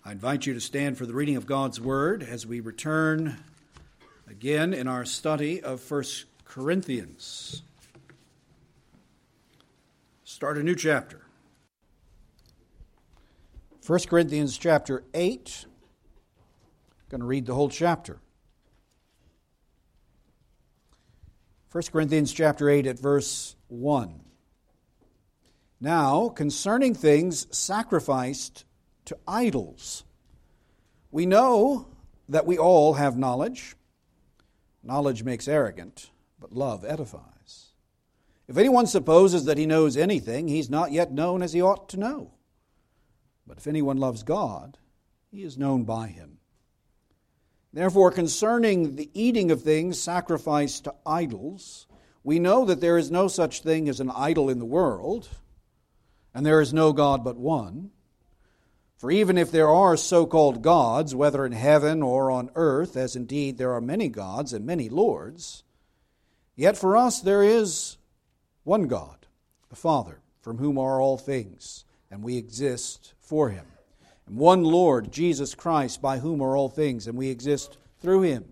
I invite you to stand for the reading of God's Word as we return again in our study of 1 Corinthians. Start a new chapter. 1 Corinthians chapter 8. I'm going to read the whole chapter. 1 Corinthians chapter 8 at verse 1. Now, concerning things sacrificed to idols, we know that we all have knowledge. Knowledge makes arrogant, but love edifies. If anyone supposes that he knows anything, he's not yet known as he ought to know. But if anyone loves God, he is known by him. Therefore, concerning the eating of things sacrificed to idols, we know that there is no such thing as an idol in the world, and there is no God but one. For even if there are so-called gods, whether in heaven or on earth, as indeed there are many gods and many lords, yet for us there is one God, the Father, from whom are all things, and we exist for him. And one Lord, Jesus Christ, by whom are all things, and we exist through him.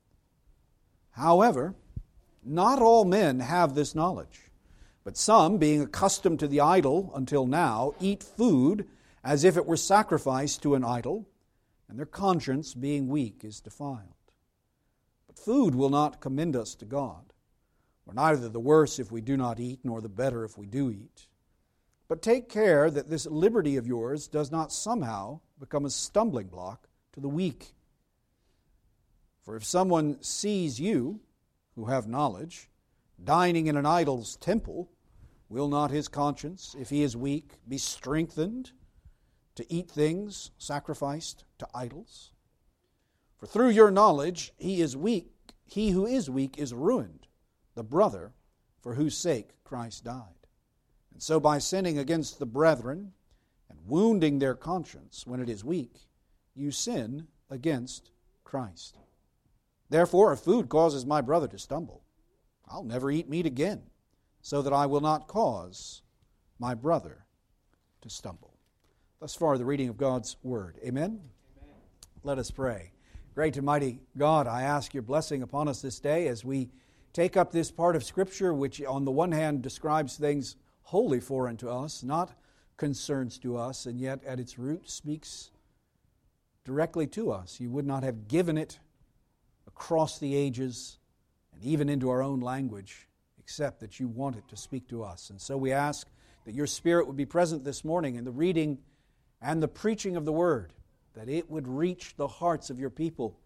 However, not all men have this knowledge, but some, being accustomed to the idol until now, eat food as if it were sacrificed to an idol, and their conscience, being weak, is defiled. But food will not commend us to God. We're neither the worse if we do not eat, nor the better if we do eat. But take care that this liberty of yours does not somehow become a stumbling block to the weak. For if someone sees you, who have knowledge, dining in an idol's temple, will not his conscience, if he is weak, be strengthened to eat things sacrificed to idols? For through your knowledge he who is weak is ruined, the brother for whose sake Christ died. And so by sinning against the brethren and wounding their conscience when it is weak, you sin against Christ. Therefore, if food causes my brother to stumble, I'll never eat meat again, so that I will not cause my brother to stumble. Thus far, the reading of God's Word. Amen? Amen. Let us pray. Great and mighty God, I ask your blessing upon us this day as we take up this part of Scripture, which on the one hand describes things wholly foreign to us, not concerns to us, and yet at its root speaks directly to us. You would not have given it across the ages and even into our own language, except that you want it to speak to us. And so we ask that your Spirit would be present this morning in the reading and the preaching of the Word, that it would reach the hearts of your people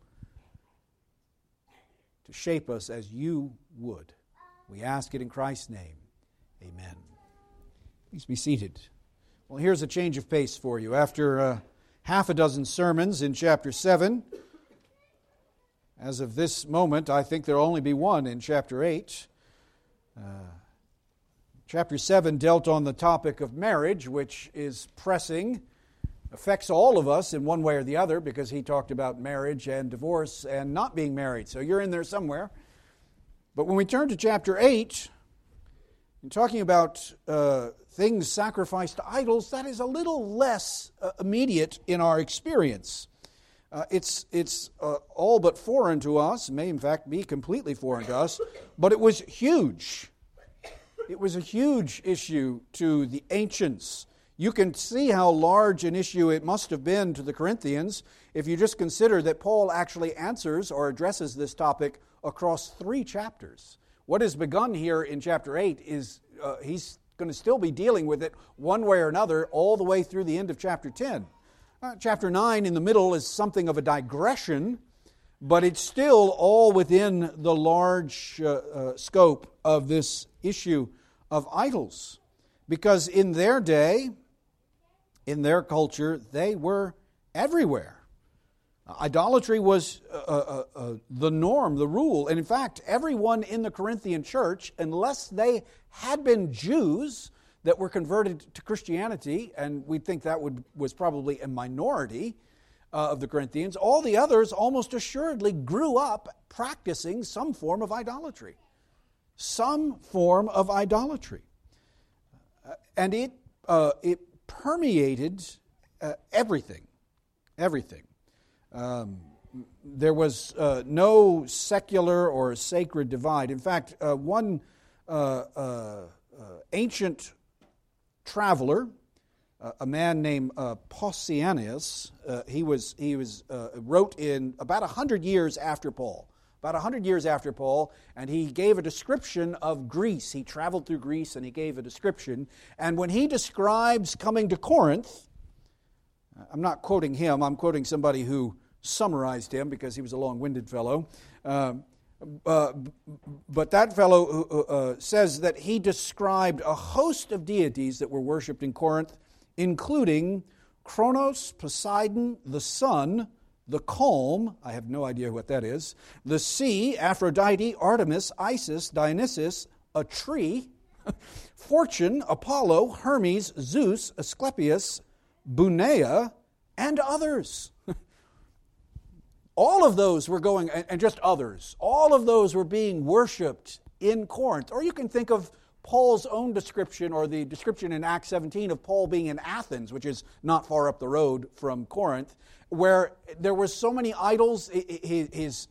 to shape us as you would. We ask it in Christ's name. Amen. Please be seated. Well, here's a change of pace for you. After half a dozen sermons in chapter 7, as of this moment, I think there will only be one in chapter 8. Chapter 7 dealt on the topic of marriage, which is pressing, affects all of us in one way or the other, because he talked about marriage and divorce and not being married. So you're in there somewhere. But when we turn to chapter 8, and talking about things sacrificed to idols, that is a little less immediate in our experience. It's all but foreign to us, may in fact be completely foreign to us, but it was huge. It was a huge issue to the ancients. You can see how large an issue it must have been to the Corinthians if you just consider that Paul actually answers or addresses this topic across 3 chapters. What is begun here in chapter 8 is he's going to still be dealing with it one way or another all the way through the end of chapter 10. Chapter 9 in the middle is something of a digression, but it's still all within the large scope of this issue of idols. Because in their day, in their culture, they were everywhere. Idolatry was the norm, the rule. And in fact, everyone in the Corinthian church, unless they had been Jews that were converted to Christianity, and we think that was probably a minority of the Corinthians, all the others almost assuredly grew up practicing some form of idolatry. Some form of idolatry. And it permeated everything. Everything. There was no secular or sacred divide. In fact, one ancient traveler, a man named Pausanias, he wrote in about 100 years after Paul. About 100 years after Paul, and he gave a description of Greece. He traveled through Greece and he gave a description. And when he describes coming to Corinth, I'm not quoting him, I'm quoting somebody who summarized him because he was a long-winded fellow. But that fellow says that he described a host of deities that were worshipped in Corinth, including Kronos, Poseidon, the sun, the calm, I have no idea what that is, the sea, Aphrodite, Artemis, Isis, Dionysus, a tree, Fortune, Apollo, Hermes, Zeus, Asclepius, Bunea, and others. All of those were going, and just others, all of those were being worshipped in Corinth. Or you can think of Paul's own description, or the description in Acts 17 of Paul being in Athens, which is not far up the road from Corinth, where there were so many idols, his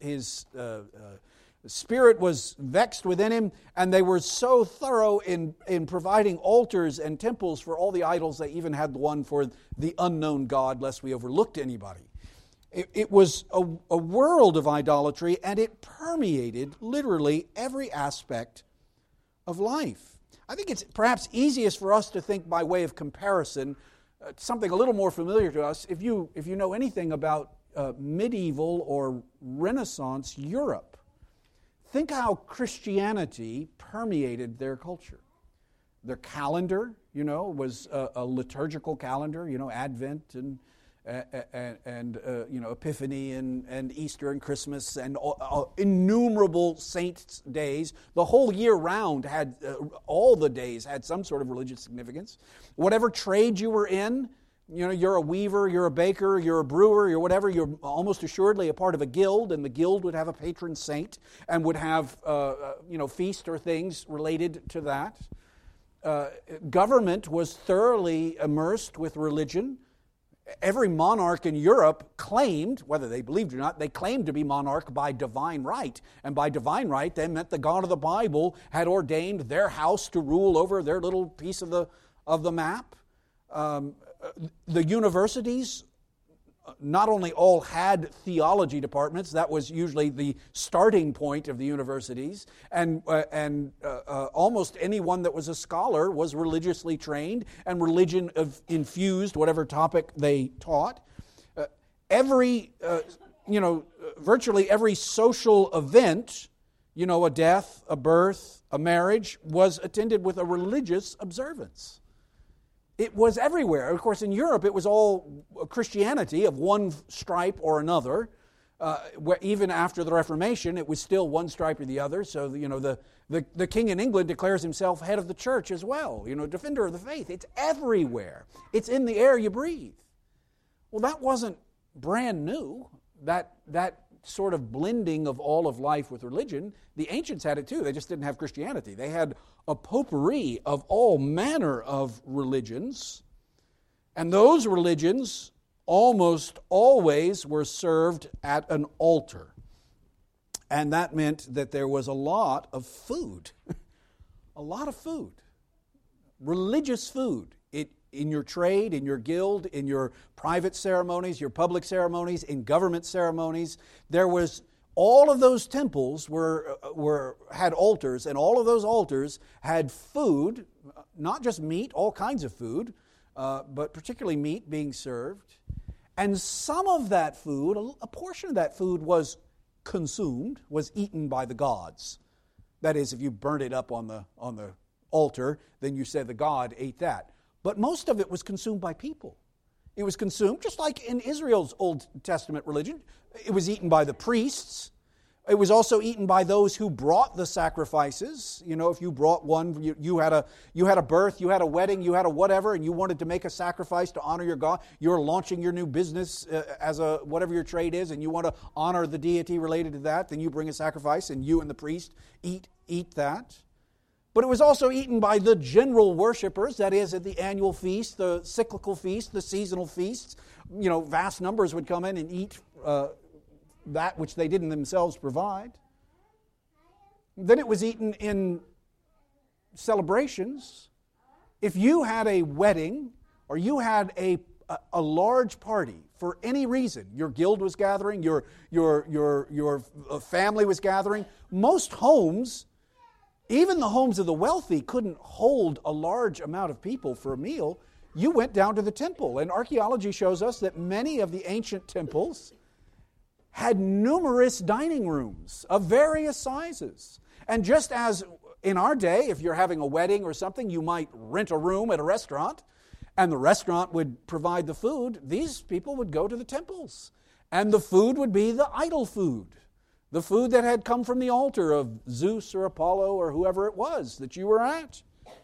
spirit was vexed within him, and they were so thorough in providing altars and temples for all the idols, they even had one for the unknown God, lest we overlooked anybody. It was a world of idolatry, and it permeated literally every aspect of life. I think it's perhaps easiest for us to think by way of comparison, something a little more familiar to us. If you know anything about medieval or Renaissance Europe, think how Christianity permeated their culture. Their calendar, was a liturgical calendar, Advent and Epiphany and Easter and Christmas and innumerable saints' days. The whole year round had, all the days had some sort of religious significance. Whatever trade you were in, you're a weaver, you're a baker, you're a brewer, you're whatever, you're almost assuredly a part of a guild, and the guild would have a patron saint and would have, feast or things related to that. Government was thoroughly immersed with religion. Every monarch in Europe claimed, whether they believed or not, they claimed to be monarch by divine right. And by divine right, they meant the God of the Bible had ordained their house to rule over their little piece of the map. The universities not only all had theology departments, that was usually the starting point of the universities, and almost anyone that was a scholar was religiously trained, and religion infused whatever topic they taught. Virtually every social event, a death, a birth, a marriage, was attended with a religious observance. It was everywhere. Of course, in Europe, it was all Christianity of one stripe or another. Where even after the Reformation, it was still one stripe or the other. So, the king in England declares himself head of the church as well. Defender of the faith. It's everywhere. It's in the air you breathe. Well, that wasn't brand new. That sort of blending of all of life with religion. The ancients had it too. They just didn't have Christianity. They had a potpourri of all manner of religions, and those religions almost always were served at an altar. And that meant that there was a lot of food. A lot of food. Religious food. In your trade, in your guild, in your private ceremonies, your public ceremonies, in government ceremonies, there was all of those temples had altars, and all of those altars had food, not just meat, all kinds of food, but particularly meat being served. And some of that food, a portion of that food was consumed, was eaten by the gods. That is, if you burnt it up on the altar, then you said the god ate that. But most of it was consumed by people. It was consumed, just like in Israel's Old Testament religion, it was eaten by the priests. It was also eaten by those who brought the sacrifices. If you brought one, you had a birth, you had a wedding, you had a whatever, and you wanted to make a sacrifice to honor your God. You're launching your new business as whatever your trade is, and you want to honor the deity related to that. Then you bring a sacrifice, and you and the priest eat that. but it was also eaten by the general worshipers, that is, at the annual feast, the cyclical feast, the seasonal feasts. Vast numbers would come in and eat that which they didn't themselves provide. Then it was eaten in celebrations. If you had a wedding or you had a large party for any reason, your guild was gathering, your family was gathering, most homes, even the homes of the wealthy, couldn't hold a large amount of people for a meal. You went down to the temple, and archaeology shows us that many of the ancient temples had numerous dining rooms of various sizes. And just as in our day, if you're having a wedding or something, you might rent a room at a restaurant, and the restaurant would provide the food. These people would go to the temples, and the food would be the idol food, the food that had come from the altar of Zeus or Apollo or whoever it was that you were at.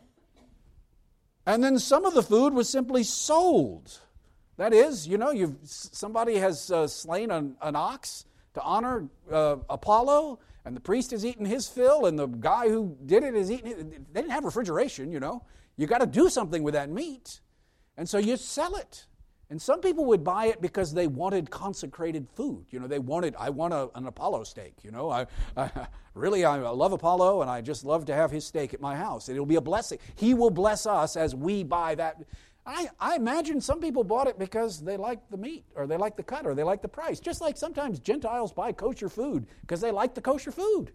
And then some of the food was simply sold. That is, somebody has slain an ox to honor Apollo, and the priest has eaten his fill, and the guy who did it is eating it. They didn't have refrigeration, You got to do something with that meat. And so you sell it. And some people would buy it because they wanted consecrated food. I want an Apollo steak. I love Apollo, and I just love to have his steak at my house. It'll be a blessing. He will bless us as we buy that. I imagine some people bought it because they like the meat, or they like the cut, or they like the price. Just like sometimes Gentiles buy kosher food because they like the kosher food.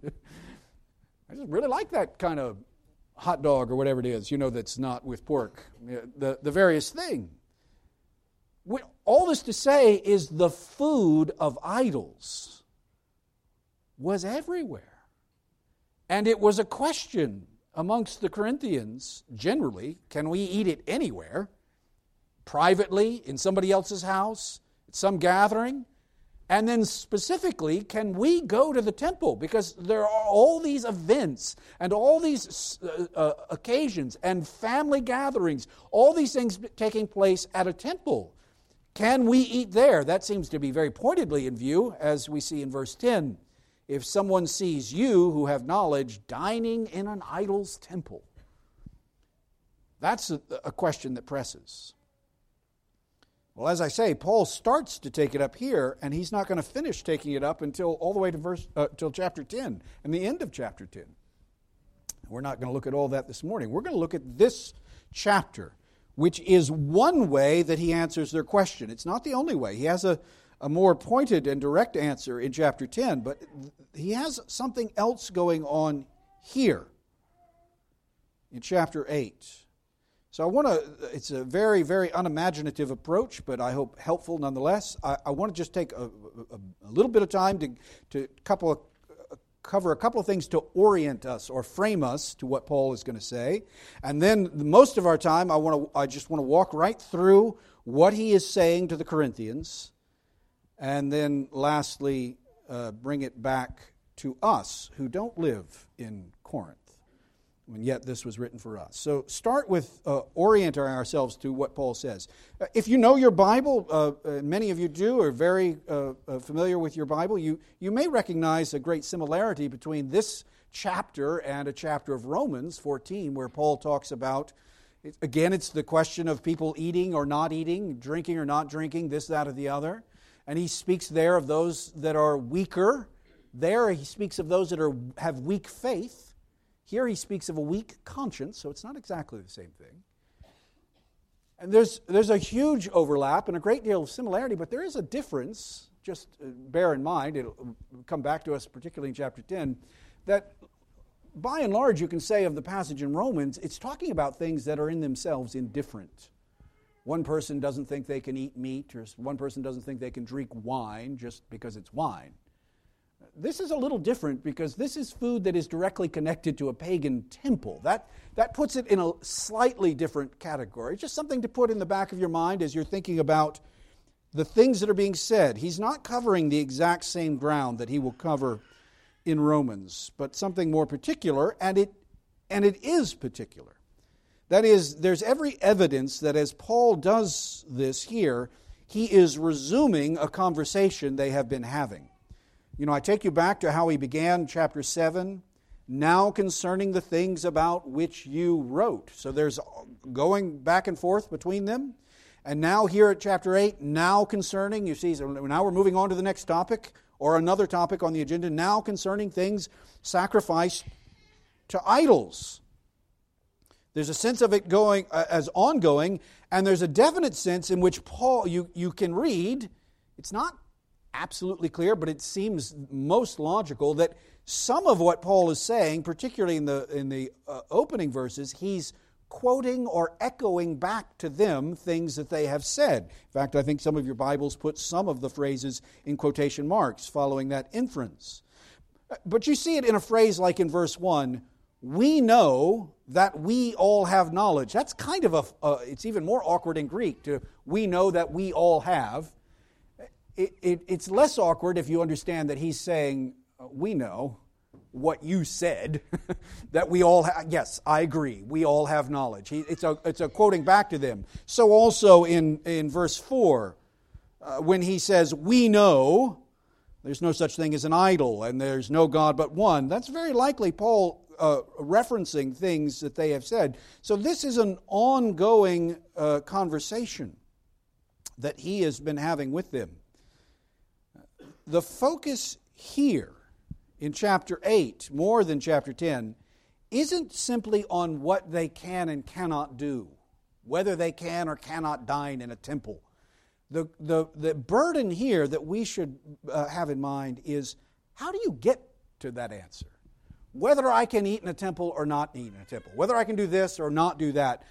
I just really like that kind of hot dog or whatever it is, that's not with pork. The various thing. All this to say is the food of idols was everywhere. And it was a question amongst the Corinthians, generally, can we eat it anywhere? Privately, in somebody else's house, at some gathering? And then specifically, can we go to the temple? Because there are all these events and all these occasions and family gatherings, all these things taking place at a temple. Can we eat there? That seems to be very pointedly in view, as we see in verse 10. If someone sees you who have knowledge dining in an idol's temple. That's a question that presses. Well, as I say, Paul starts to take it up here, and he's not going to finish taking it up until all the way to till chapter 10 and the end of chapter 10. We're not going to look at all that this morning. We're going to look at this chapter, which is one way that he answers their question. It's not the only way. He has a more pointed and direct answer in chapter 10, but he has something else going on here in chapter 8. So it's a very, very unimaginative approach, but I hope helpful nonetheless. I want to just take a little bit of time to cover a couple of things to orient us or frame us to what Paul is going to say. And then most of our time, I just want to walk right through what he is saying to the Corinthians, and then lastly, bring it back to us who don't live in Corinth. And yet this was written for us. So start with orienting ourselves to what Paul says. If you know your Bible, many of you do, are very familiar with your Bible, you may recognize a great similarity between this chapter and a chapter of Romans 14, where Paul talks about, again, it's the question of people eating or not eating, drinking or not drinking, this, that, or the other. And he speaks there of those that are weaker. There he speaks of those that have weak faith. Here he speaks of a weak conscience, so it's not exactly the same thing. And there's a huge overlap and a great deal of similarity, but there is a difference. Just bear in mind, it'll come back to us particularly in chapter 10, that by and large you can say of the passage in Romans, it's talking about things that are in themselves indifferent. One person doesn't think they can eat meat, or one person doesn't think they can drink wine just because it's wine. This is a little different because this is food that is directly connected to a pagan temple. That puts it in a slightly different category. Just something to put in the back of your mind as you're thinking about the things that are being said. He's not covering the exact same ground that he will cover in Romans, but something more particular, and it is particular. That is, there's every evidence that as Paul does this here, he is resuming a conversation they have been having. I take you back to how he began chapter 7. now concerning the things about which you wrote. So there's going back and forth between them. And now here at chapter 8, now concerning, you see, so now we're moving on to the next topic, or another topic on the agenda, now concerning things sacrificed to idols. There's a sense of it going as ongoing, and there's a definite sense in which Paul, you can read, it's not absolutely clear, but it seems most logical that some of what Paul is saying, particularly in the opening verses, he's quoting or echoing back to them things that they have said. In fact, I think some of your Bibles put some of the phrases in quotation marks following that inference. But you see it in a phrase like in verse 1, we know that we all have knowledge. That's kind of it's even more awkward in Greek to we know that we all have. It's less awkward if you understand that he's saying, we know what you said, that we all have. Yes, I agree, we all have knowledge. It's a quoting back to them. So also in verse 4, when he says, we know there's no such thing as an idol and there's no God but one, that's very likely Paul referencing things that they have said. So this is an ongoing conversation that he has been having with them. The focus here in chapter 8, more than chapter 10, isn't simply on what they can and cannot do, whether they can or cannot dine in a temple. The burden here that we should have in mind is, how do you get to that answer? Whether I can eat in a temple or not eat in a temple, whether I can do this or not do that.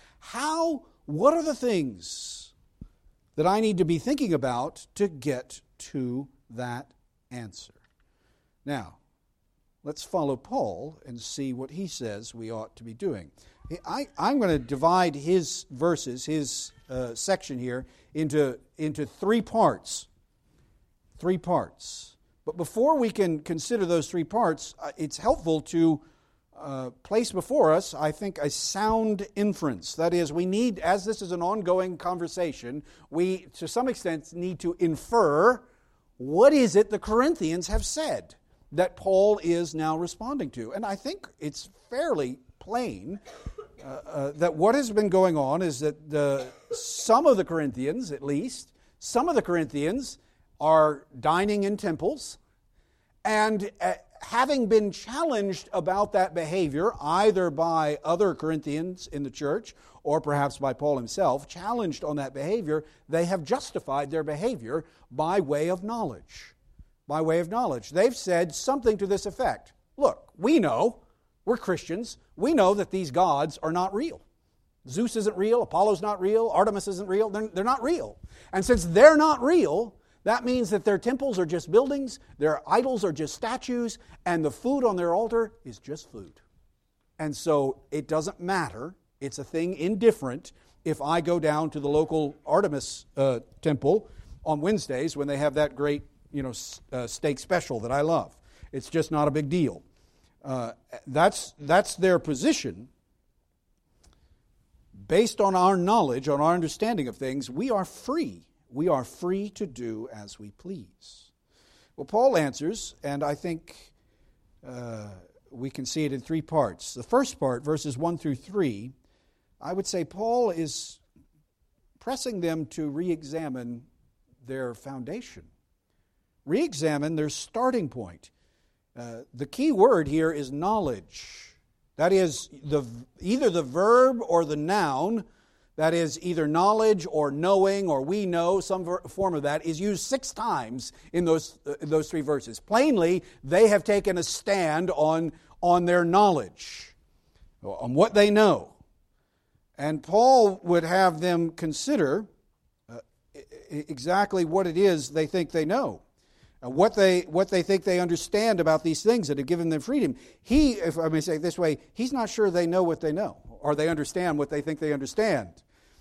What are the things that I need to be thinking about to get to that answer? Now, let's follow Paul and see what he says we ought to be doing. I'm going to divide his verses, his section here, into 3 parts. 3 parts. But before we can consider those 3 parts, it's helpful to place before us, I think, a sound inference. That is, we need, as this is an ongoing conversation, we, to some extent, need to infer what is it the Corinthians have said that Paul is now responding to. And I think it's fairly plain that what has been going on is that some of the Corinthians, at least, some of the Corinthians are dining in temples, and having been challenged about that behavior, either by other Corinthians in the church or perhaps by Paul himself, challenged on that behavior, they have justified their behavior by way of knowledge. By way of knowledge. They've said something to this effect. Look, we know, we're Christians, we know that these gods are not real. Zeus isn't real, Apollo's not real, Artemis isn't real, they're not real. And since they're not real, that means that their temples are just buildings, their idols are just statues, and the food on their altar is just food. And so it doesn't matter, it's a thing indifferent if I go down to the local Artemis temple on Wednesdays when they have that great steak special that I love. It's just not a big deal. That's their position. Based on our knowledge, on our understanding of things, we are free. We are free to do as we please. Well, Paul answers, and I think we can see it in 3 parts. The first part, verses 1 through 3, I would say Paul is pressing them to re-examine their foundation. Re-examine their starting point. The key word here is knowledge. That is, either the verb or the noun, that is either knowledge or knowing or we know, some form of that, is used 6 times in those 3 verses. Plainly, they have taken a stand on their knowledge, on what they know. And Paul would have them consider exactly what it is they think they know. What they think they understand about these things that have given them freedom. He, if I may say it this way, he's not sure they know what they know, or they understand what they think they understand,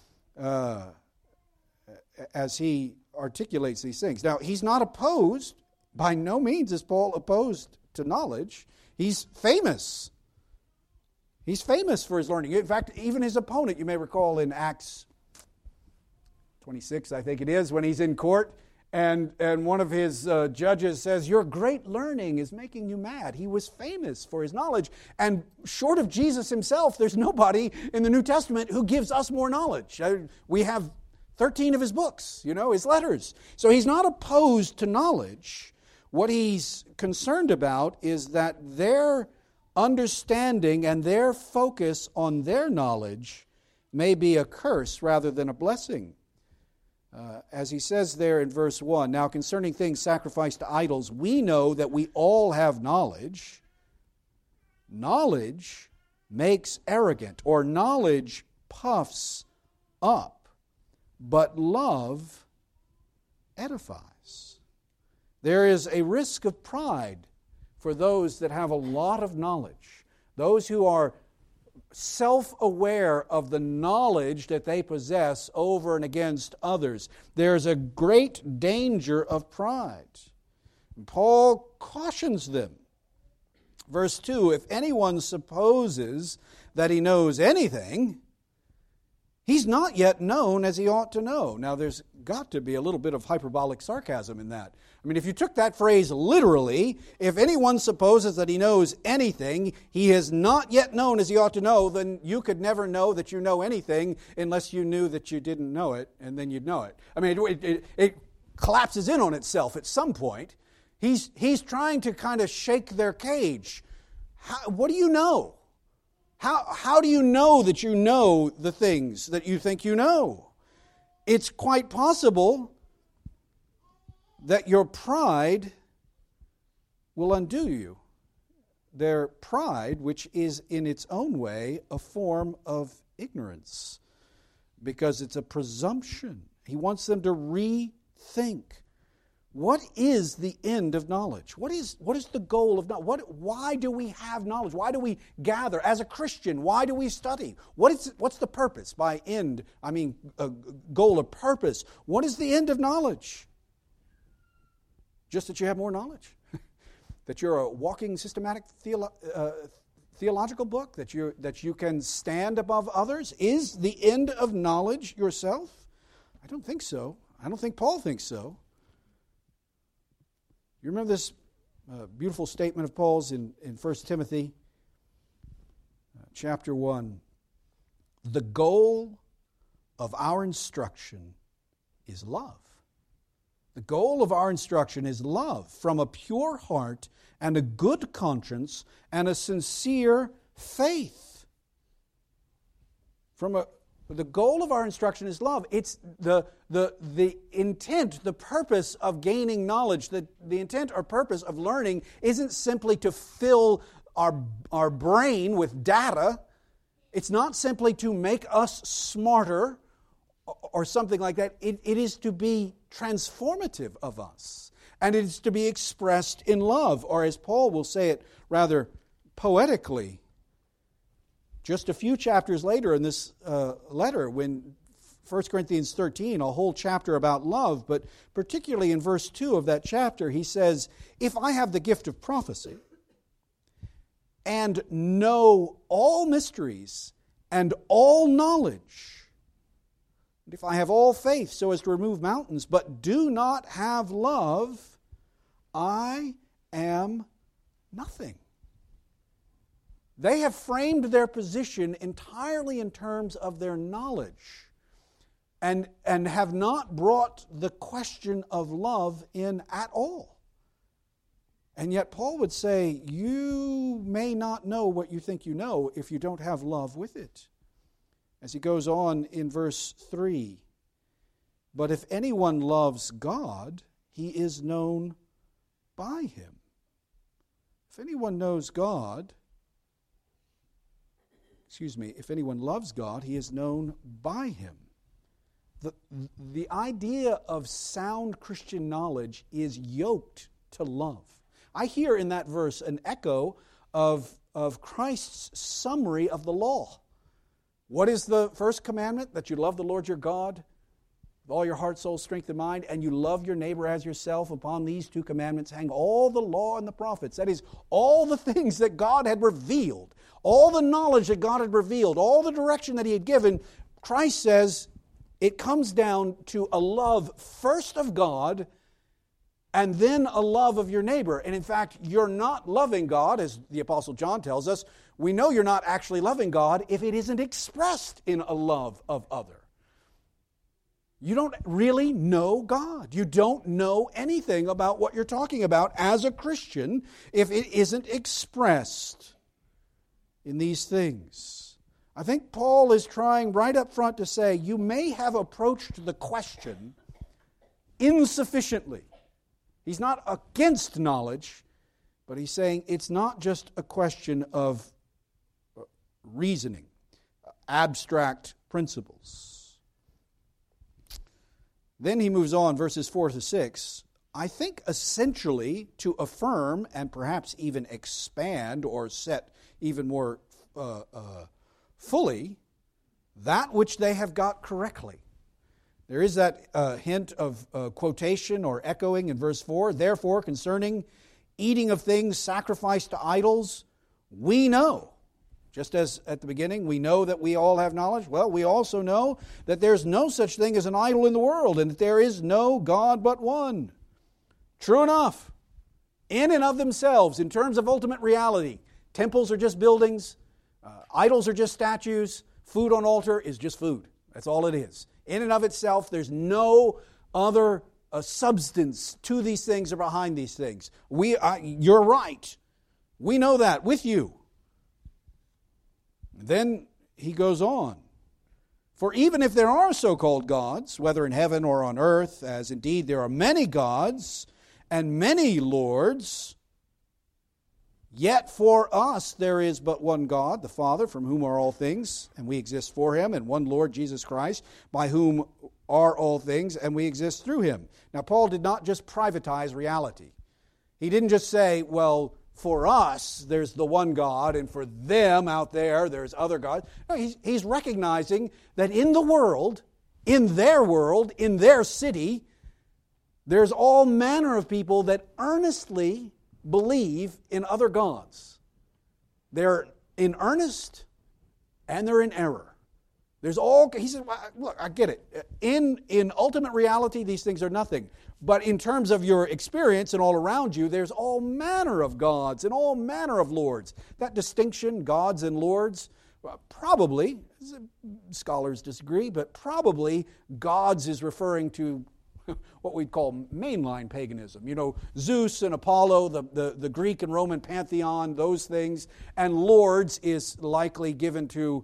as he articulates these things. Now, he's not opposed, by no means is Paul opposed to knowledge. He's famous. He's famous for his learning. In fact, even his opponent, you may recall in Acts 26, I think it is, when he's in court, And one of his judges says, your great learning is making you mad. He was famous for his knowledge. And short of Jesus himself, there's nobody in the New Testament who gives us more knowledge. We have 13 of his books, his letters. So he's not opposed to knowledge. What he's concerned about is that their understanding and their focus on their knowledge may be a curse rather than a blessing. As he says there in verse 1, now concerning things sacrificed to idols, we know that we all have knowledge. Knowledge makes arrogant, or knowledge puffs up, but love edifies. There is a risk of pride for those that have a lot of knowledge, those who are self-aware of the knowledge that they possess over and against others. There's a great danger of pride. And Paul cautions them. Verse 2, if anyone supposes that he knows anything, he's not yet known as he ought to know. Now, there's got to be a little bit of hyperbolic sarcasm in that. I mean, if you took that phrase literally, if anyone supposes that he knows anything, he is not yet known as he ought to know, then you could never know that you know anything unless you knew that you didn't know it, and then you'd know it. I mean, it collapses in on itself at some point. He's trying to kind of shake their cage. What do you know? How do you know that you know the things that you think you know? It's quite possible that your pride will undo you. Their pride, which is in its own way a form of ignorance, because it's a presumption. He wants them to rethink. What is the end of knowledge? What is the goal of knowledge? Why do we have knowledge? Why do we gather? As a Christian, why do we study? What's the purpose? By end, I mean goal or purpose. What is the end of knowledge? Just that you have more knowledge? That you're a walking systematic theological book? That you can stand above others? Is the end of knowledge yourself? I don't think so. I don't think Paul thinks so. You remember this beautiful statement of Paul's in 1 Timothy chapter 1. The goal of our instruction is love. The goal of our instruction is love from a pure heart and a good conscience and a sincere faith. The goal of our instruction is love. It's the intent, the purpose of gaining knowledge, the intent or purpose of learning isn't simply to fill our brain with data. It's not simply to make us smarter or something like that. It is to be transformative of us. And it is to be expressed in love, or as Paul will say it rather poetically, just a few chapters later in this letter, when 1 Corinthians 13, a whole chapter about love, but particularly in verse 2 of that chapter, he says, if I have the gift of prophecy and know all mysteries and all knowledge, and if I have all faith so as to remove mountains, but do not have love, I am nothing. They have framed their position entirely in terms of their knowledge and have not brought the question of love in at all. And yet Paul would say, you may not know what you think you know if you don't have love with it. As he goes on in verse 3, but if anyone loves God, he is known by him. If anyone knows God, if anyone loves God, he is known by him. The idea of sound Christian knowledge is yoked to love. I hear in that verse an echo of Christ's summary of the law. What is the first commandment? That you love the Lord your God with all your heart, soul, strength, and mind, and you love your neighbor as yourself. Upon these two commandments hang all the law and the prophets. That is, all the things that God had revealed, all the knowledge that God had revealed, all the direction that He had given. Christ says it comes down to a love first of God and then a love of your neighbor. And in fact, you're not loving God, as the Apostle John tells us. We know you're not actually loving God if it isn't expressed in a love of other. You don't really know God. You don't know anything about what you're talking about as a Christian if it isn't expressed in these things. I think Paul is trying right up front to say, you may have approached the question insufficiently. He's not against knowledge, but he's saying it's not just a question of reasoning, abstract principles. Then he moves on, verses 4 to 6, I think essentially to affirm and perhaps even expand or set even more fully that which they have got correctly. There is that hint of quotation or echoing in verse 4. Therefore, concerning eating of things sacrificed to idols, we know. Just as at the beginning, we know that we all have knowledge. Well, we also know that there's no such thing as an idol in the world and that there is no God but one. True enough, in and of themselves, in terms of ultimate reality, temples are just buildings, idols are just statues, food on altar is just food. That's all it is. In and of itself, there's no other substance to these things or behind these things. You're right. We know that with you. Then he goes on. For even if there are so-called gods, whether in heaven or on earth, as indeed there are many gods and many lords, yet for us there is but one God, the Father, from whom are all things, and we exist for Him, and one Lord, Jesus Christ, by whom are all things, and we exist through Him. Now, Paul did not just privatize reality. He didn't just say, well, for us, there's the one God, and for them out there, there's other gods. No, he's recognizing that in the world, in their city, there's all manner of people that earnestly believe in other gods. They're in earnest and they're in error. He said, well, look, I get it. In ultimate reality, these things are nothing. But in terms of your experience and all around you, there's all manner of gods and all manner of lords. That distinction, gods and lords, probably, scholars disagree, but probably gods is referring to what we'd call mainline paganism. You know, Zeus and Apollo, the Greek and Roman pantheon, those things. And lords is likely given to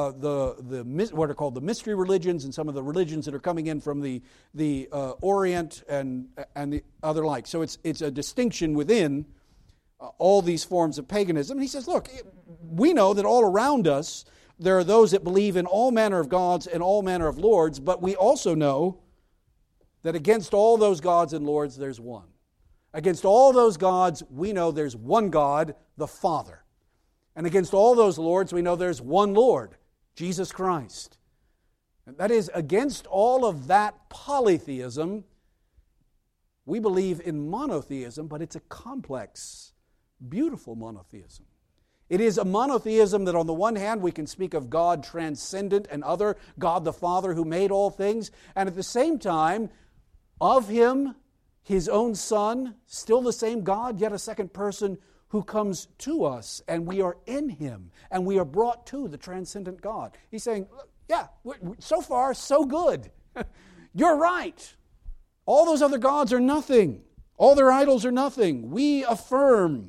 what are called the mystery religions and some of the religions that are coming in from the Orient and the other like. So it's a distinction within all these forms of paganism. And he says, look, we know that all around us there are those that believe in all manner of gods and all manner of lords, but we also know that against all those gods and lords, there's one. Against all those gods, we know there's one God, the Father. And against all those lords, we know there's one Lord, Jesus Christ. And that is, against all of that polytheism, we believe in monotheism, but it's a complex, beautiful monotheism. It is a monotheism that on the one hand we can speak of God transcendent and other, God the Father who made all things, and at the same time, of Him, His own Son, still the same God, yet a second person who comes to us, and we are in Him, and we are brought to the transcendent God. He's saying, yeah, so far, so good. You're right. All those other gods are nothing. All their idols are nothing. We affirm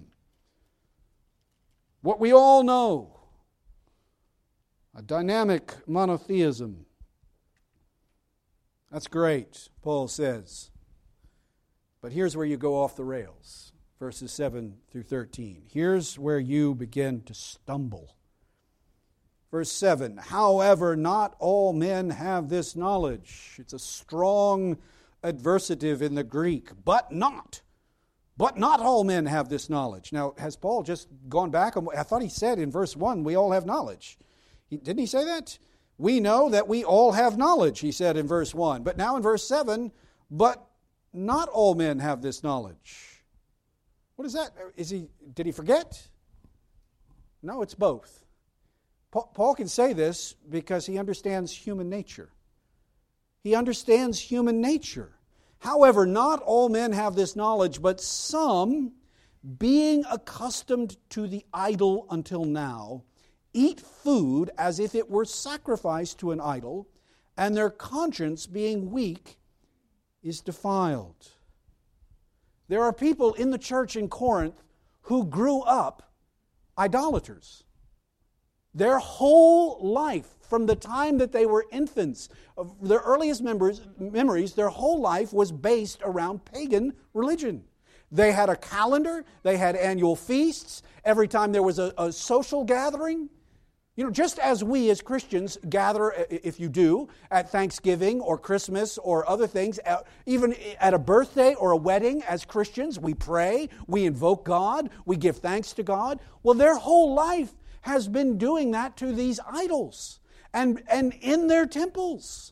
what we all know. A dynamic monotheism. That's great, Paul says. But here's where you go off the rails. Verses 7 through 13. Here's where you begin to stumble. Verse 7, however, not all men have this knowledge. It's a strong adversative in the Greek. But not all men have this knowledge. Now, has Paul just gone back? I thought he said in verse 1, we all have knowledge. Didn't he say that? We know that we all have knowledge, he said in verse 1. But now in verse 7, but not all men have this knowledge. What is that? Did he forget? No, it's both. Paul can say this because he understands human nature. He understands human nature. However, not all men have this knowledge, but some, being accustomed to the idol until now, eat food as if it were sacrificed to an idol, and their conscience, being weak, is defiled. There are people in the church in Corinth who grew up idolaters. Their whole life, from the time that they were infants, their earliest memories, their whole life was based around pagan religion. They had a calendar, they had annual feasts. Every time there was a social gathering, just as we as Christians gather, if you do, at Thanksgiving or Christmas or other things, even at a birthday or a wedding as Christians, we pray, we invoke God, we give thanks to God. Well, their whole life has been doing that to these idols and in their temples.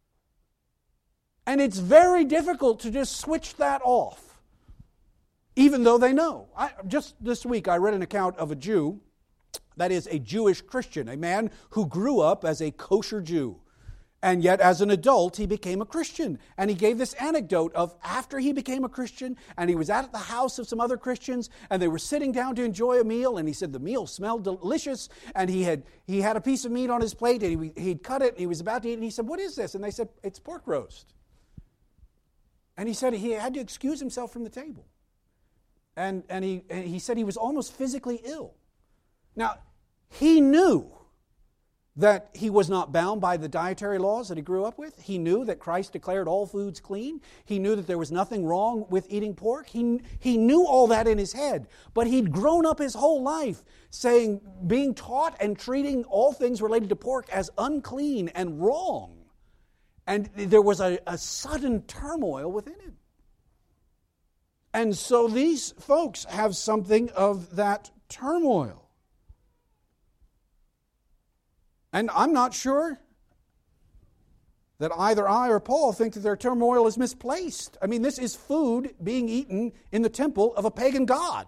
And it's very difficult to just switch that off, even though they know. Just this week I read an account of a Jew, that is a Jewish Christian, a man who grew up as a kosher Jew. And yet as an adult he became a Christian. And he gave this anecdote of after he became a Christian and he was at the house of some other Christians and they were sitting down to enjoy a meal, and he said the meal smelled delicious, and he had a piece of meat on his plate and he'd cut it and he was about to eat, and he said, "What is this?" And they said, "It's pork roast." And he said he had to excuse himself from the table. And he said he was almost physically ill. Now, he knew that he was not bound by the dietary laws that he grew up with. He knew that Christ declared all foods clean. He knew that there was nothing wrong with eating pork. He knew all that in his head. But he'd grown up his whole life being taught and treating all things related to pork as unclean and wrong. And there was a sudden turmoil within him. And so these folks have something of that turmoil. And I'm not sure that either I or Paul think that their turmoil is misplaced. I mean, this is food being eaten in the temple of a pagan god.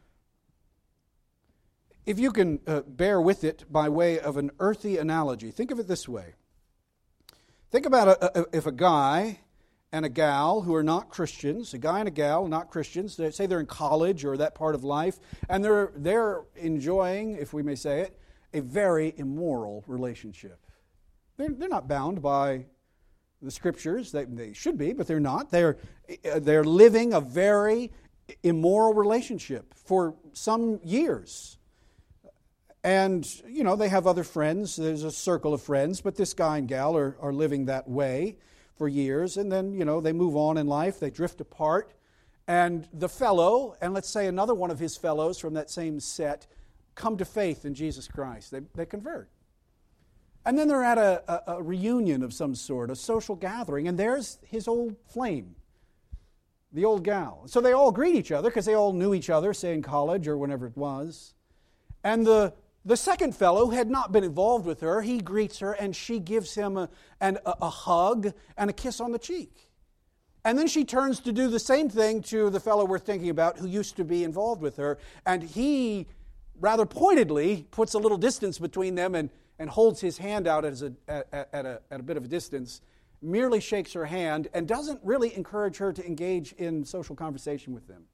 If you can bear with it by way of an earthy analogy, think of it this way. Think about if a guy and a gal who are not Christians, a guy and a gal not Christians, say they're in college or that part of life, and they're enjoying, if we may say it, a very immoral relationship. They're not bound by the Scriptures. They should be, but they're not. They're living a very immoral relationship for some years. And, they have other friends. There's a circle of friends, but this guy and gal are living that way for years. And then, they move on in life. They drift apart. And the fellow, and let's say another one of his fellows from that same set, come to faith in Jesus Christ. They convert. And then they're at a reunion of some sort, a social gathering, and there's his old flame, the old gal. So they all greet each other because they all knew each other, say in college or whenever it was. And the second fellow who had not been involved with her, he greets her and she gives him a hug and a kiss on the cheek. And then she turns to do the same thing to the fellow we're thinking about who used to be involved with her, and he rather pointedly puts a little distance between them and holds his hand out at a bit of a distance, merely shakes her hand, and doesn't really encourage her to engage in social conversation with them.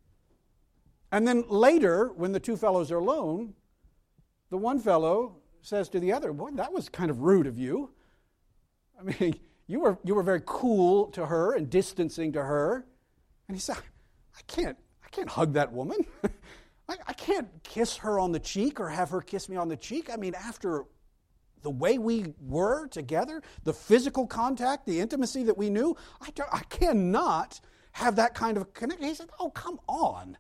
And then later, when the two fellows are alone, the one fellow says to the other, "Boy, that was kind of rude of you. I mean, you were very cool to her and distancing to her." And he said, I can't hug that woman. I can't kiss her on the cheek or have her kiss me on the cheek. I mean, after the way we were together, the physical contact, the intimacy that we knew, I cannot have that kind of connection. He said, "Oh, come on.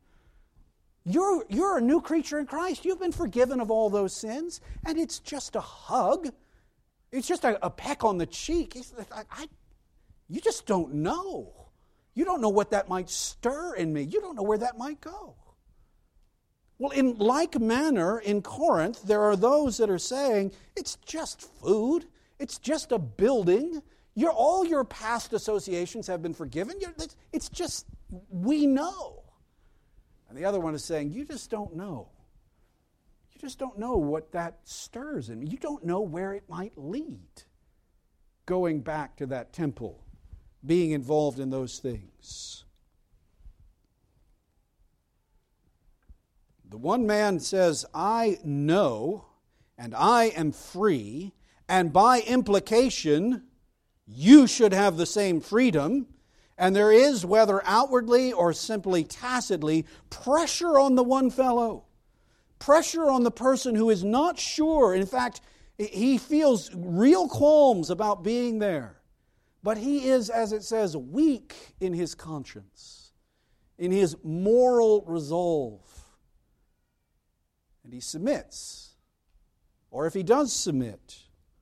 You're a new creature in Christ. You've been forgiven of all those sins, and it's just a hug. It's just a peck on the cheek." He said, "You just don't know. You don't know what that might stir in me. You don't know where that might go." Well, in like manner, in Corinth, there are those that are saying, it's just food. It's just a building. All your past associations have been forgiven. It's just, we know. And the other one is saying, you just don't know. You just don't know what that stirs in me. You don't know where it might lead. Going back to that temple being involved in those things. The one man says, I know and I am free, and by implication, you should have the same freedom. And there is, whether outwardly or simply tacitly, pressure on the one fellow. Pressure on the person who is not sure. In fact, he feels real qualms about being there. But he is, as it says, weak in his conscience, in his moral resolve. And he submits. Or if he does submit,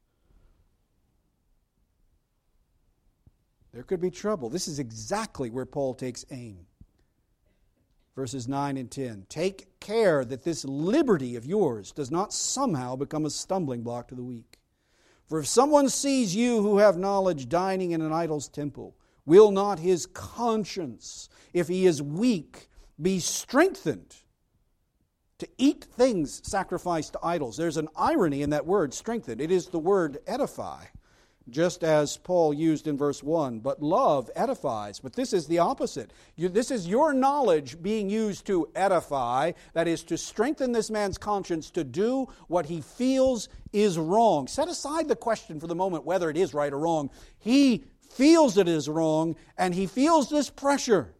there could be trouble. This is exactly where Paul takes aim. Verses 9 and 10. Take care that this liberty of yours does not somehow become a stumbling block to the weak. For if someone sees you who have knowledge dining in an idol's temple, will not his conscience, if he is weak, be strengthened to eat things sacrificed to idols? There's an irony in that word, strengthened. It is the word edify, just as Paul used in verse 1. But love edifies. But this is the opposite. This is your knowledge being used to edify, that is, to strengthen this man's conscience to do what he feels is wrong. Set aside the question for the moment whether it is right or wrong. He feels it is wrong, and he feels this pressure.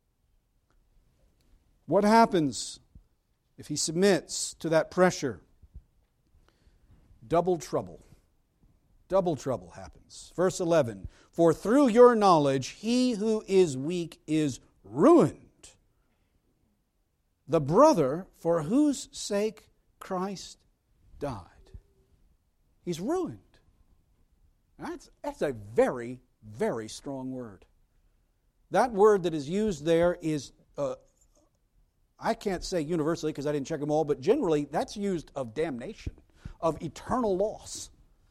What happens if he submits to that pressure? Double trouble. Double trouble happens. Verse 11, for through your knowledge he who is weak is ruined, the brother for whose sake Christ died. He's ruined. That's a very, very strong word. That word that is used there is, I can't say universally because I didn't check them all, but generally that's used of damnation, of eternal loss.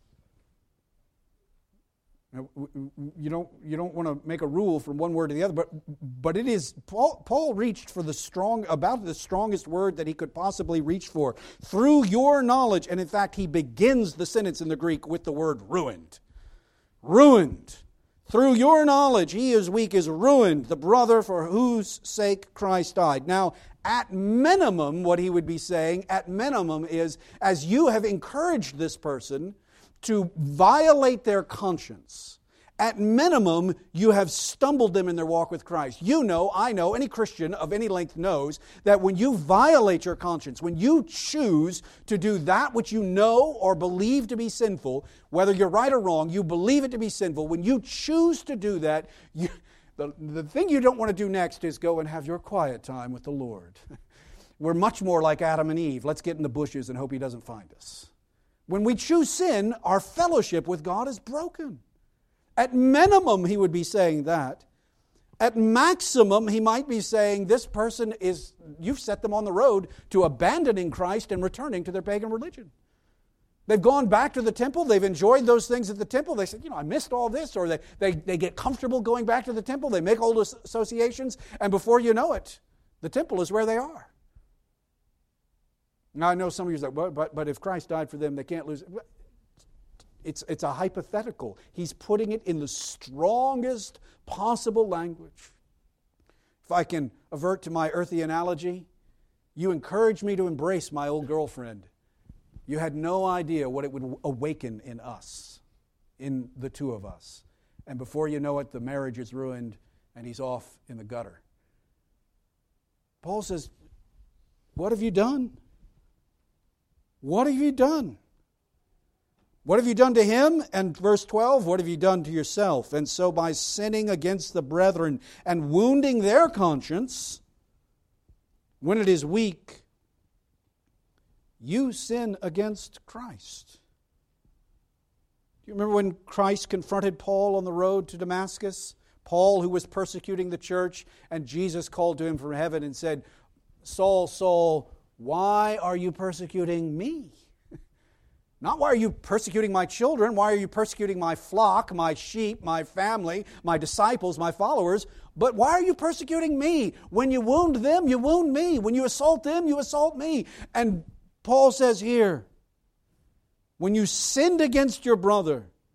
You don't want to make a rule from one word to the other, but it is Paul reached for the strongest word that he could possibly reach for. Through your knowledge, and in fact he begins the sentence in the Greek with the word ruined. Ruined. Through your knowledge he is weak is ruined, the brother for whose sake Christ died. Now, at minimum, what he would be saying, at minimum, is as you have encouraged this person to violate their conscience, at minimum, you have stumbled them in their walk with Christ. You know, I know, any Christian of any length knows that when you violate your conscience, when you choose to do that which you know or believe to be sinful, whether you're right or wrong, you believe it to be sinful, when you choose to do that, the thing you don't want to do next is go and have your quiet time with the Lord. We're much more like Adam and Eve. Let's get in the bushes and hope He doesn't find us. When we choose sin, our fellowship with God is broken. At minimum, he would be saying that. At maximum, he might be saying this person you've set them on the road to abandoning Christ and returning to their pagan religion. They've gone back to the temple. They've enjoyed those things at the temple. They said, I missed all this. Or they get comfortable going back to the temple. They make old associations. And before you know it, the temple is where they are. Now, I know some of you are like, but if Christ died for them, they can't lose it. It's a hypothetical. He's putting it in the strongest possible language. If I can avert to my earthy analogy, you encouraged me to embrace my old girlfriend. You had no idea what it would awaken in us, in the two of us. And before you know it, the marriage is ruined and he's off in the gutter. Paul says, what have you done? What have you done? What have you done to him? And verse 12, what have you done to yourself? And so by sinning against the brethren and wounding their conscience, when it is weak, you sin against Christ. Do you remember when Christ confronted Paul on the road to Damascus? Paul, who was persecuting the church, and Jesus called to him from heaven and said, Saul, Saul, why are you persecuting me? Not why are you persecuting my children? Why are you persecuting my flock, my sheep, my family, my disciples, my followers? But why are you persecuting me? When you wound them, you wound me. When you assault them, you assault me. And Paul says here, when you sinned against your brother,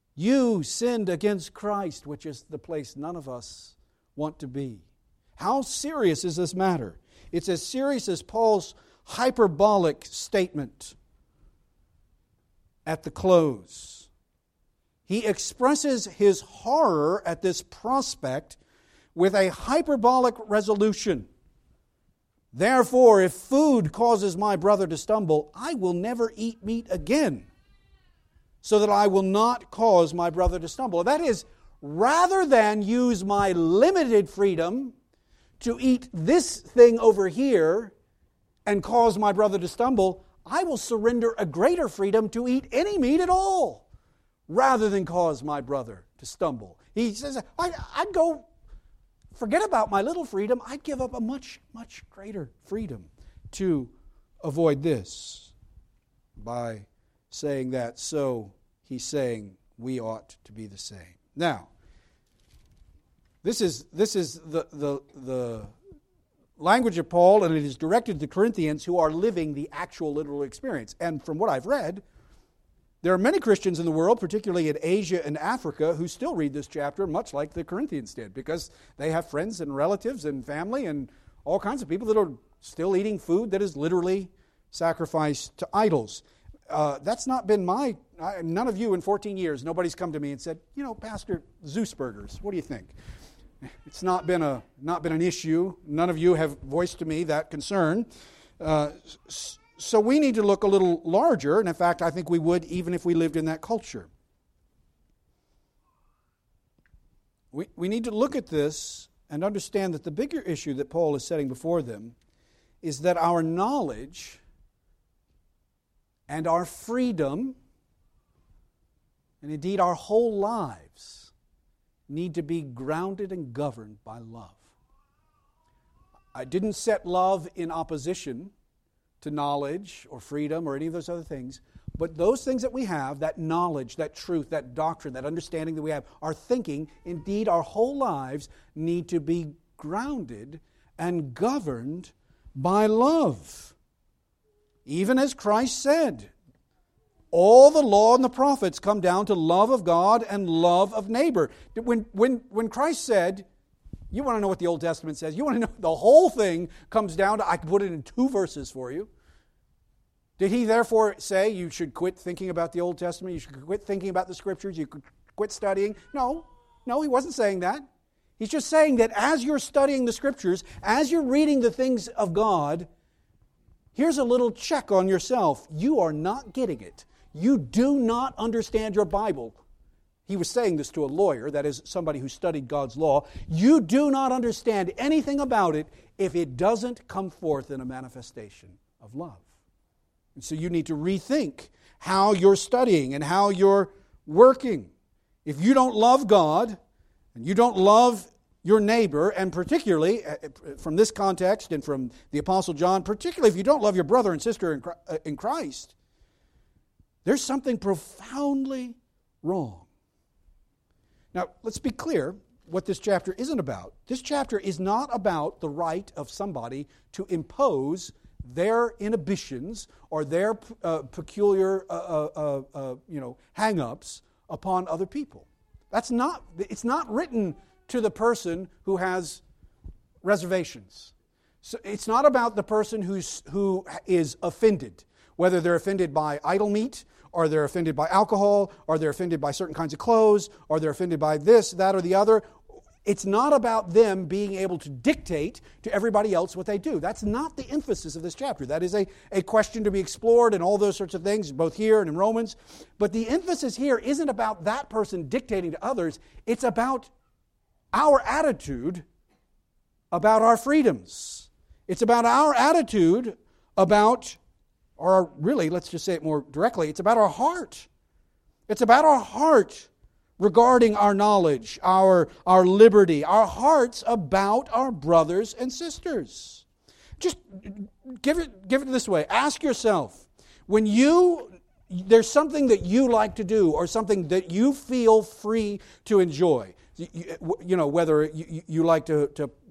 You sinned against Christ, which is the place none of us want to be. How serious is this matter? It's as serious as Paul's hyperbolic statement at the close. He expresses his horror at this prospect with a hyperbolic resolution. Therefore, if food causes my brother to stumble, I will never eat meat again, so that I will not cause my brother to stumble. That is, rather than use my limited freedom to eat this thing over here and cause my brother to stumble, I will surrender a greater freedom to eat any meat at all, rather than cause my brother to stumble. He says, I'd go forget about my little freedom. I'd give up a much, much greater freedom to avoid this. By saying that, so he's saying we ought to be the same. Now, this is the language of Paul, and it is directed to Corinthians who are living the actual literal experience. And from what I've read, there are many Christians in the world, particularly in Asia and Africa, who still read this chapter much like the Corinthians did, because they have friends and relatives and family and all kinds of people that are still eating food that is literally sacrificed to idols. That's not been none of you in 14 years, nobody's come to me and said, Pastor, Zeus burgers, what do you think? It's not been an issue. None of you have voiced to me that concern. So we need to look a little larger, and in fact, I think we would even if we lived in that culture. We need to look at this and understand that the bigger issue that Paul is setting before them is that our knowledge and our freedom, and indeed our whole lives, need to be grounded and governed by love. I didn't set love in opposition to knowledge or freedom or any of those other things, but those things that we have, that knowledge, that truth, that doctrine, that understanding that we have, our thinking, indeed our whole lives need to be grounded and governed by love. Even as Christ said, all the law and the prophets come down to love of God and love of neighbor. When Christ said, you want to know what the Old Testament says, you want to know the whole thing comes down to, I can put it in 2 verses for you. Did he therefore say you should quit thinking about the Old Testament, you should quit thinking about the Scriptures, you could quit studying? No, he wasn't saying that. He's just saying that as you're studying the Scriptures, as you're reading the things of God, here's a little check on yourself. You are not getting it. You do not understand your Bible. He was saying this to a lawyer, that is, somebody who studied God's law. You do not understand anything about it if it doesn't come forth in a manifestation of love. And so you need to rethink how you're studying and how you're working. If you don't love God, and you don't love your neighbor, and particularly, from this context and from the Apostle John, particularly if you don't love your brother and sister in Christ, there's something profoundly wrong. Now, let's be clear what this chapter isn't about. This chapter is not about the right of somebody to impose their inhibitions or their peculiar hang-ups upon other people. It's not written to the person who has reservations. So it's not about the person who is offended, whether they're offended by idol meat, or they're offended by alcohol, or they're offended by certain kinds of clothes, or they're offended by this, that, or the other. It's not about them being able to dictate to everybody else what they do. That's not the emphasis of this chapter. That is a question to be explored and all those sorts of things, both here and in Romans. But the emphasis here isn't about that person dictating to others. It's about our attitude about our freedoms. It's about our attitude about, or really, let's just say it more directly, it's about our heart. It's about our heart regarding our knowledge, our liberty, our hearts about our brothers and sisters. Just give it this way. Ask yourself, when there's something that you like to do or something that you feel free to enjoy, whether you like to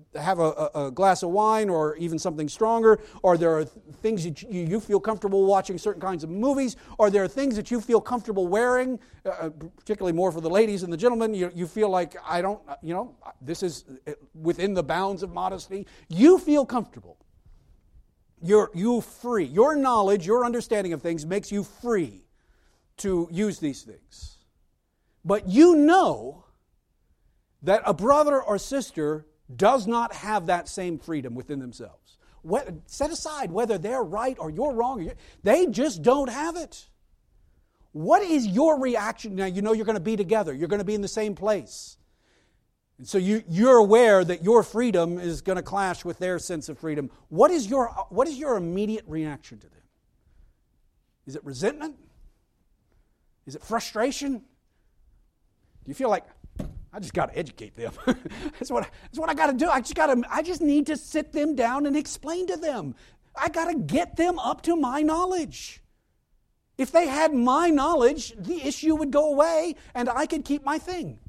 have a glass of wine or even something stronger, or there are things that you feel comfortable watching certain kinds of movies, or there are things that you feel comfortable wearing, particularly more for the ladies and the gentlemen. You feel like, this is within the bounds of modesty. You feel comfortable. You're free. Your knowledge, your understanding of things makes you free to use these things. But you know that a brother or sister does not have that same freedom within themselves. Set aside whether they're right or you're wrong. They just don't have it. What is your reaction? Now, you know you're going to be together. You're going to be in the same place. And so you're aware that your freedom is going to clash with their sense of freedom. What is your immediate reaction to them? Is it resentment? Is it frustration? Do you feel like, I just got to educate them. That's what I got to do. I just need to sit them down and explain to them. I got to get them up to my knowledge. If they had my knowledge, the issue would go away and I could keep my thing.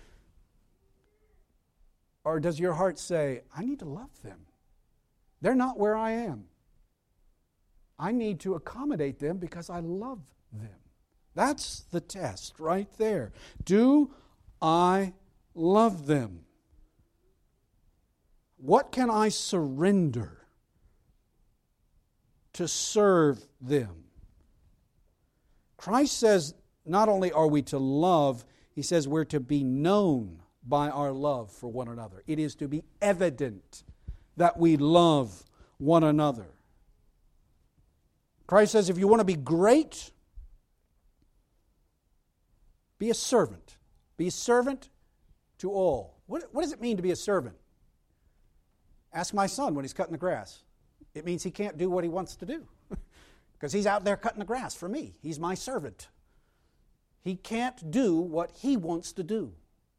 Or does your heart say, I need to love them? They're not where I am. I need to accommodate them because I love them. That's the test right there. Do I love them? What can I surrender to serve them? Christ says not only are we to love, He says we're to be known by our love for one another. It is to be evident that we love one another. Christ says if you want to be great, be a servant. Be a servant to all. What does it mean to be a servant? Ask my son when he's cutting the grass. It means he can't do what he wants to do because he's out there cutting the grass for me. He's my servant. He can't do what he wants to do.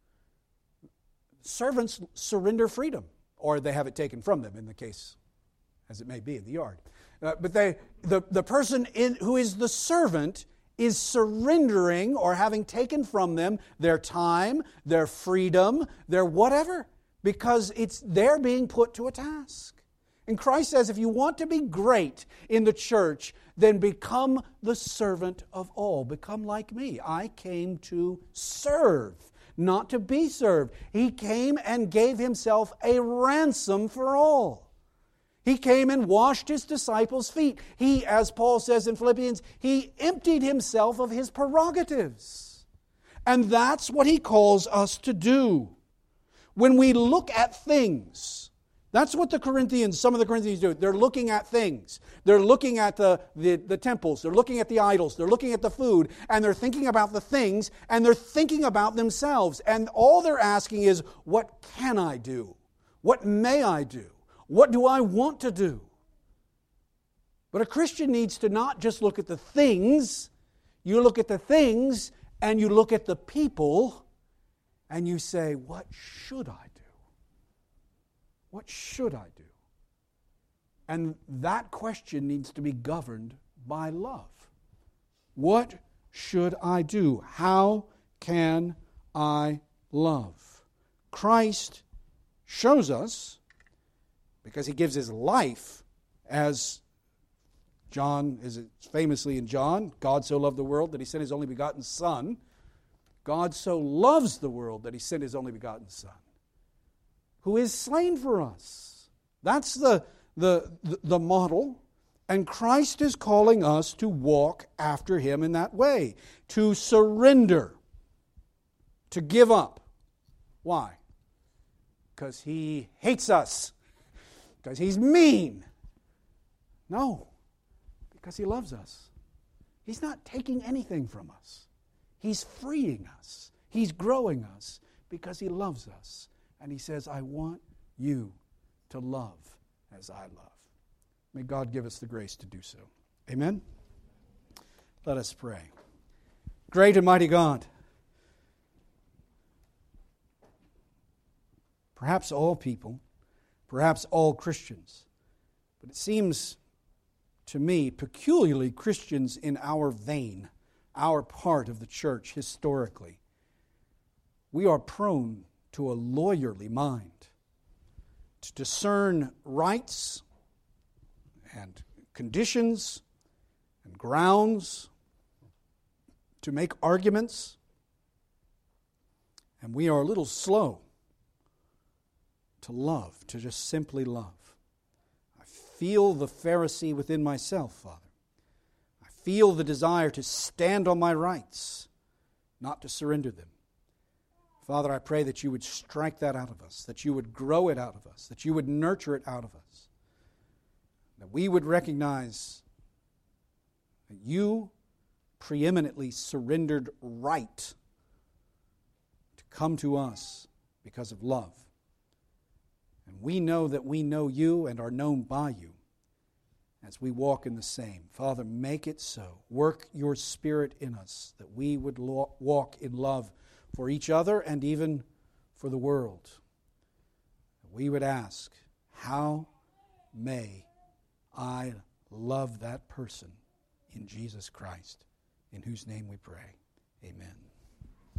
Servants surrender freedom, or they have it taken from them in the case, as it may be, in the yard. But the person who is the servant is surrendering or having taken from them their time, their freedom, their whatever, because they're being put to a task. And Christ says if you want to be great in the church, then become the servant of all. Become like me. I came to serve, not to be served. He came and gave Himself a ransom for all. He came and washed His disciples' feet. He, as Paul says in Philippians, He emptied Himself of His prerogatives. And that's what He calls us to do. When we look at things, that's what some of the Corinthians do. They're looking at things. They're looking at the temples. They're looking at the idols. They're looking at the food. And they're thinking about the things. And they're thinking about themselves. And all they're asking is, what can I do? What may I do? What do I want to do? But a Christian needs to not just look at the things. You look at the things and you look at the people and you say, what should I do? What should I do? And that question needs to be governed by love. What should I do? How can I love? Christ shows us, because He gives His life, as John is famously in John, God so loved the world that He sent His only begotten Son. God so loves the world that He sent His only begotten Son, who is slain for us. That's the model. And Christ is calling us to walk after Him in that way, to surrender, to give up. Why? Because He hates us. Because He's mean. No, because He loves us. He's not taking anything from us. He's freeing us. He's growing us because He loves us. And He says, I want you to love as I love. May God give us the grace to do so. Amen? Let us pray. Great and mighty God, perhaps all people, perhaps all Christians, but it seems to me peculiarly Christians in our vein, our part of the church historically, we are prone to a lawyerly mind. to discern rights and conditions and grounds, to make arguments, and we are a little slow to love, to just simply love. I feel the Pharisee within myself, Father. I feel the desire to stand on my rights, not to surrender them. Father, I pray that you would strike that out of us, that you would grow it out of us, that you would nurture it out of us, that we would recognize that you preeminently surrendered right to come to us because of love. And we know that we know you and are known by you as we walk in the same. Father, make it so. Work your Spirit in us that we would walk in love for each other and even for the world. We would ask, how may I love that person in Jesus Christ, in whose name we pray. Amen.